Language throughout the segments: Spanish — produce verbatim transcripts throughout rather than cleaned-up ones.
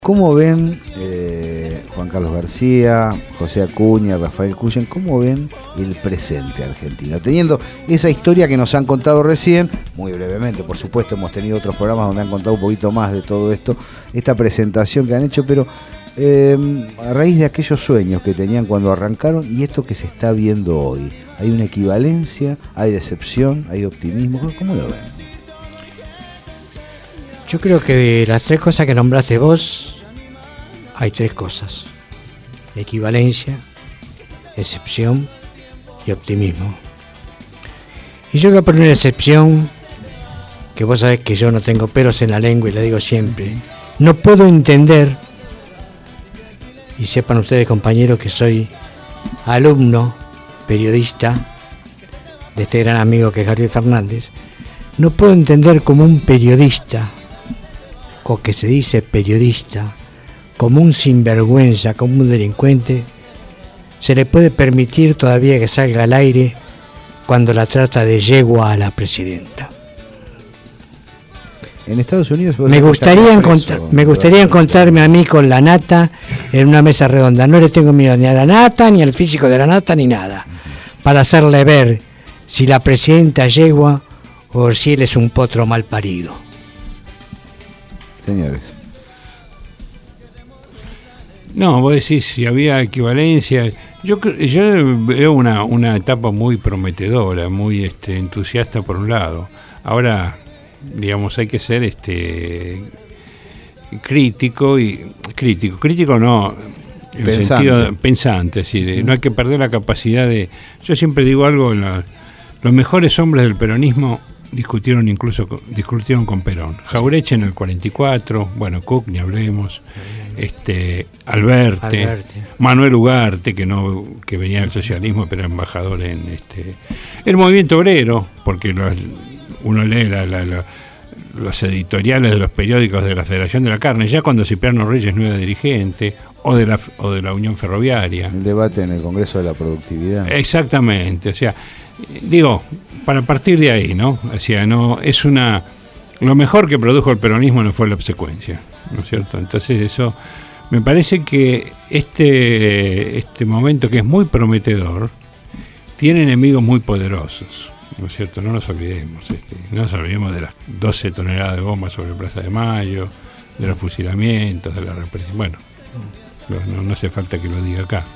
¿Cómo ven, eh, Juan Carlos García, José Acuña, Rafael Cuyen, cómo ven el presente argentino? Teniendo esa historia que nos han contado recién, muy brevemente, por supuesto, hemos tenido otros programas donde han contado un poquito más de todo esto, esta presentación que han hecho, pero eh, a raíz de aquellos sueños que tenían cuando arrancaron y esto que se está viendo hoy, ¿hay una equivalencia? ¿Hay decepción? ¿Hay optimismo? ¿Cómo lo ven? Yo creo que de las tres cosas que nombraste vos, hay tres cosas: equivalencia, excepción y optimismo. Y yo voy a poner una excepción, que vos sabés que yo no tengo pelos en la lengua y la digo siempre. No puedo entender, y sepan ustedes, compañeros, que soy alumno, periodista, de este gran amigo que es Gabriel Fernández. No puedo entender como un periodista, o que se dice periodista, como un sinvergüenza, como un delincuente, se le puede permitir todavía que salga al aire cuando la trata de yegua a la presidenta. En Estados Unidos me gustaría encontrar, preso, me gustaría encontrarme a mí con la nata en una mesa redonda. No le tengo miedo ni a la nata, ni al físico de la nata, ni nada, para hacerle ver si la presidenta yegua o si él es un potro mal parido. Señores. No, vos decís si había equivalencia. Yo yo veo una, una etapa muy prometedora, muy este, entusiasta por un lado. Ahora, digamos, hay que ser este crítico y crítico, crítico no en el sentido pensante, es decir, no hay que perder la capacidad de. Yo siempre digo algo, la, los mejores hombres del peronismo discutieron incluso discutieron con Perón. Jauretche en el cuarenta y cuatro, bueno, Cook ni hablemos, este Alberti, Alberti, Manuel Ugarte, que no que venía del socialismo pero era embajador en este el movimiento obrero, porque los, uno lee la, la, la, los editoriales de los periódicos de la Federación de la Carne, ya cuando Cipriano Reyes no era dirigente, o de la o de la Unión Ferroviaria. El debate en el Congreso de la Productividad. Exactamente, o sea, digo, para partir de ahí, ¿no? O sea, no es una lo mejor que produjo el peronismo no fue la obsecuencia, ¿no es cierto? Entonces eso me parece que este este momento, que es muy prometedor, tiene enemigos muy poderosos, ¿no es cierto? No nos olvidemos, este, no nos olvidemos de las doce toneladas de bombas sobre Plaza de Mayo, de los fusilamientos, de la represión. Bueno, no, no hace falta que lo diga acá.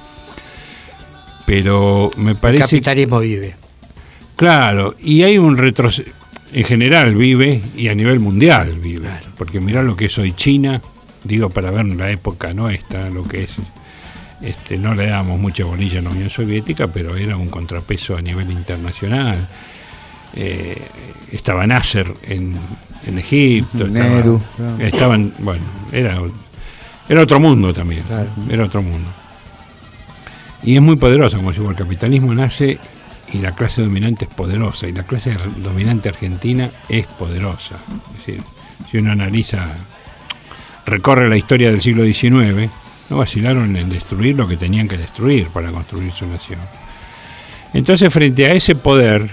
Pero me parece... El capitalismo vive. Claro, y hay un retroceso, en general vive, y a nivel mundial vive, claro. Porque mirá lo que es hoy China, digo, para ver la época nuestra, lo que es, este, no le damos mucha bolilla a la Unión Soviética, pero era un contrapeso a nivel internacional. Eh, estaba Nasser en, en Egipto, Nehru, estaba, claro. estaban, bueno, era, era otro mundo también, claro. Era otro mundo. Y es muy poderoso, como digo, el capitalismo nace y la clase dominante es poderosa, y la clase dominante argentina es poderosa. Es decir, si uno analiza, recorre la historia del siglo diecinueve, no vacilaron en destruir lo que tenían que destruir para construir su nación. Entonces, frente a ese poder,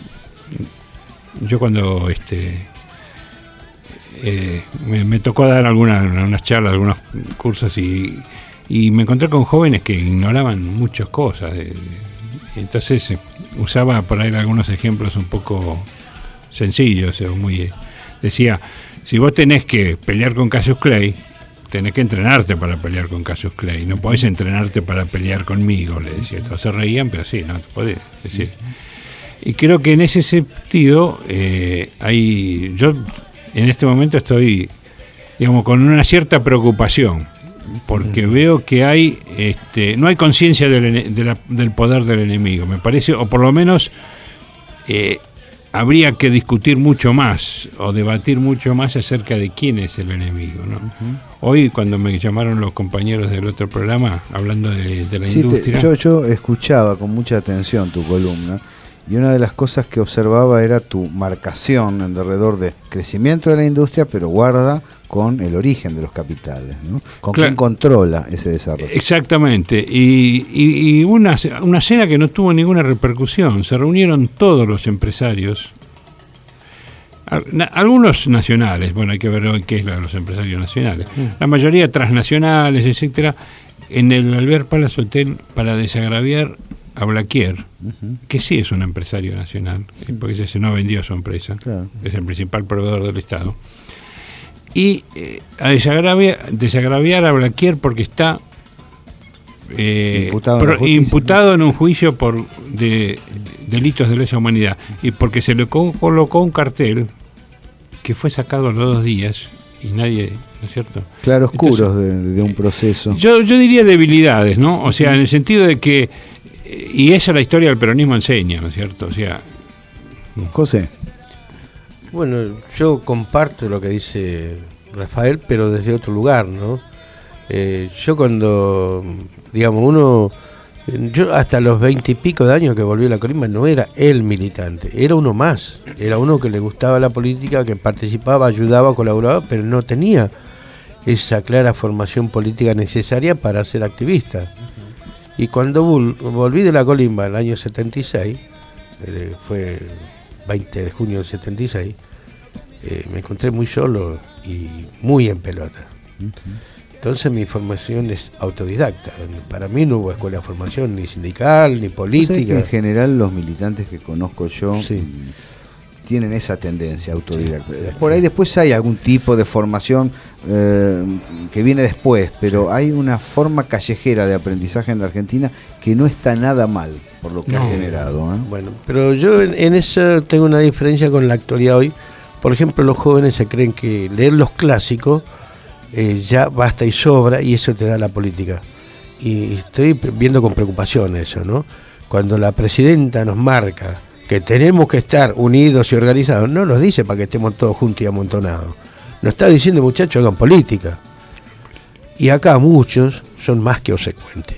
yo cuando este eh, me, me tocó dar algunas unas charlas, algunos cursos, y, y me encontré con jóvenes que ignoraban muchas cosas. De, de, entonces eh, usaba por ahí algunos ejemplos un poco sencillos, o muy, decía, si vos tenés que pelear con Cassius Clay, tenés que entrenarte para pelear con Cassius Clay, no podés entrenarte para pelear conmigo, le decía. Todos se reían, pero sí, no te podés decir. Y creo que en ese sentido eh, hay, yo en este momento estoy, digamos, con una cierta preocupación, porque mm. veo que hay, este, no hay conciencia del, de la, del poder del enemigo, me parece, o por lo menos eh, habría que discutir mucho más o debatir mucho más acerca de quién es el enemigo, ¿no? Uh-huh. Hoy, cuando me llamaron los compañeros del otro programa hablando de, de la sí, industria, te, yo, yo escuchaba con mucha atención tu columna. Y una de las cosas que observaba era tu marcación en derredor de crecimiento de la industria, pero guarda con el origen de los capitales, ¿no? Con claro. quién controla ese desarrollo. Exactamente. Y, y, y una, una cena que no tuvo ninguna repercusión. Se reunieron todos los empresarios Algunos nacionales, bueno, hay que ver hoy qué es los empresarios nacionales. La mayoría transnacionales, etcétera. En el Albert Palace Hotel, para desagraviar a Blaquier, uh-huh. que sí es un empresario nacional, porque ese no vendió su empresa, claro. Es el principal proveedor del Estado. Y eh, a desagraviar, desagraviar a Blaquier porque está eh, imputado, pro, en imputado en un juicio por de, de delitos de lesa humanidad, y porque se le co- colocó un cartel que fue sacado a los dos días y nadie, ¿no es cierto? Claroscuros de, de un proceso. Yo, yo diría debilidades, ¿no? O sea, en el sentido de que, y eso la historia del peronismo enseña, ¿no es cierto? O sea, José. Bueno, yo comparto lo que dice Rafael, pero desde otro lugar, ¿no? Eh, yo cuando, digamos, uno, yo hasta los veinte y pico de años que volví a la Colimba no era el militante, era uno más, era uno que le gustaba la política, que participaba, ayudaba, colaboraba, pero no tenía esa clara formación política necesaria para ser activista. Uh-huh. Y cuando vol- volví de la Colimba en el año setenta y seis, eh, fue veinte de junio del setenta y seis, eh, me encontré muy solo y muy en pelota. Uh-huh. Entonces mi formación es autodidacta. Para mí no hubo escuela de formación ni sindical, ni política. En general los militantes que conozco yo sí. tienen esa tendencia autodidacta. Sí. Por ahí después hay algún tipo de formación eh, que viene después, pero hay una forma callejera de aprendizaje en la Argentina que no está nada mal por lo que no. ha generado. ¿eh? Bueno, pero yo en, en eso tengo una diferencia con la actualidad hoy. Por ejemplo, los jóvenes se creen que leer los clásicos Eh, ya basta y sobra, y eso te da la política. Y estoy viendo con preocupación eso, ¿no? Cuando la presidenta nos marca que tenemos que estar unidos y organizados, no nos dice para que estemos todos juntos y amontonados. Nos está diciendo, muchachos, hagan política. Y acá muchos son más que obsecuentes.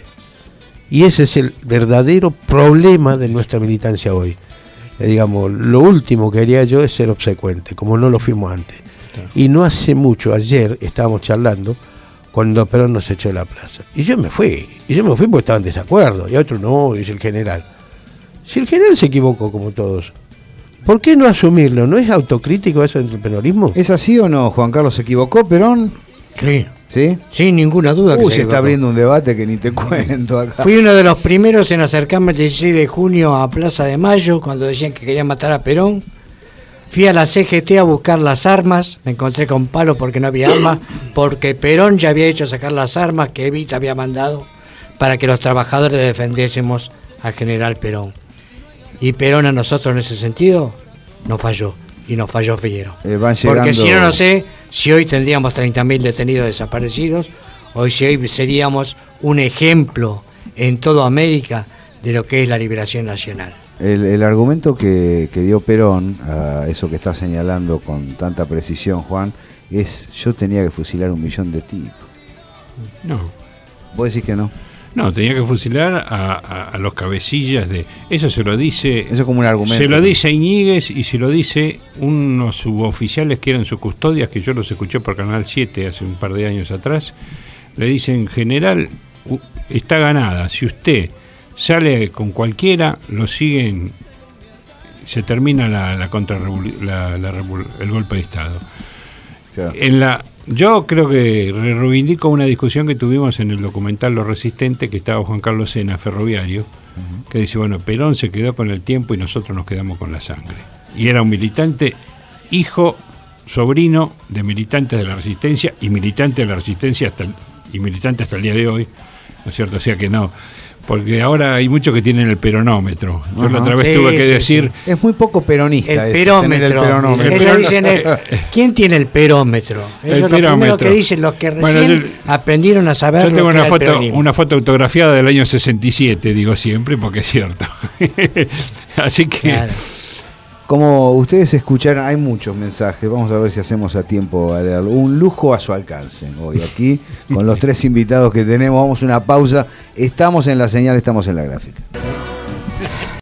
Y ese es el verdadero problema de nuestra militancia hoy. Eh, digamos, lo último que haría yo es ser obsecuente, como no lo fuimos antes. Y no hace mucho, ayer estábamos charlando cuando Perón nos echó de la plaza. Y yo me fui, y yo me fui porque estaba en desacuerdo, y otro no, dice el general. Si el general se equivocó como todos, ¿por qué no asumirlo? ¿No es autocrítico eso entre el peronismo? ¿Es así o no, Juan Carlos? ¿Se equivocó Perón? Sí. ¿Sí? Sin ninguna duda. Uy, que se, se está abriendo un debate que ni te cuento acá. Fui uno de los primeros en acercarme el dieciséis de junio a Plaza de Mayo, cuando decían que querían matar a Perón. Fui a la C G T a buscar las armas, me encontré con palos porque no había armas, porque Perón ya había hecho sacar las armas que Evita había mandado para que los trabajadores defendiésemos al general Perón. Y Perón a nosotros en ese sentido nos falló, y nos falló Figueroa. Eh, van llegando... Porque si no, no sé si hoy tendríamos treinta mil detenidos desaparecidos, hoy si hoy seríamos un ejemplo en toda América de lo que es la liberación nacional. El, el argumento que, que dio Perón, a eso que está señalando con tanta precisión, Juan, es: yo tenía que fusilar un millón de tipos. No. ¿Vos decís que no? No, tenía que fusilar a, a, a los cabecillas de... Eso se lo dice... Eso es como un argumento. Se lo dice Iñiguez y se lo dice unos suboficiales que eran sus custodias, que yo los escuché por Canal siete hace un par de años atrás. Le dicen: general, está ganada. Si usted sale con cualquiera, lo siguen, se termina la, la contra la, la, el golpe de Estado. Sí. En la, yo creo que reivindico una discusión que tuvimos en el documental Lo Resistente, que estaba Juan Carlos Sena, ferroviario, uh-huh. que dice, bueno, Perón se quedó con el tiempo y nosotros nos quedamos con la sangre. Y era un militante, hijo, sobrino de militantes de la Resistencia y militante de la Resistencia hasta el, y militante hasta el día de hoy, ¿no es cierto? O sea que no... Porque ahora hay muchos que tienen el peronómetro. Yo Ajá. la otra vez sí, tuve que sí, decir... Sí. Es muy poco peronista. El eso, perómetro. El peronómetro. Ellos dicen, el, ¿quién tiene el perómetro? Eso el es lo primero que dicen los que recién bueno, yo, aprendieron a saber. Yo tengo una foto, una foto autografiada del año sesenta y siete, digo siempre, porque es cierto. Así que... Claro. Como ustedes escucharon, hay muchos mensajes, vamos a ver si hacemos a tiempo a leerlo. Un lujo a su alcance hoy aquí, con los tres invitados que tenemos. Vamos a una pausa, estamos en la señal, estamos en la gráfica.